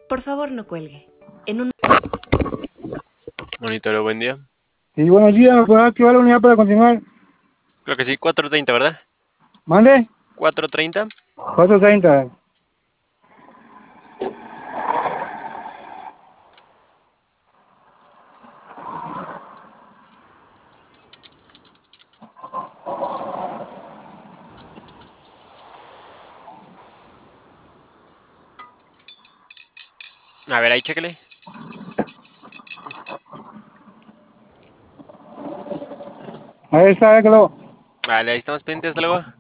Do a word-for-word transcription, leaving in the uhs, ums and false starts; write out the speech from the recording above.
Por favor, no cuelgue. En un... Monitoreo, buen día. Sí, buenos días, ¿me puedes activar la unidad para continuar? Creo que sí, cuatro treinta, ¿verdad? ¿Mande? cuatro treinta. cuatro treinta. A ver, ahí chéquele. Ahí está, déjalo. Vale, ahí estamos pendientes, hasta luego.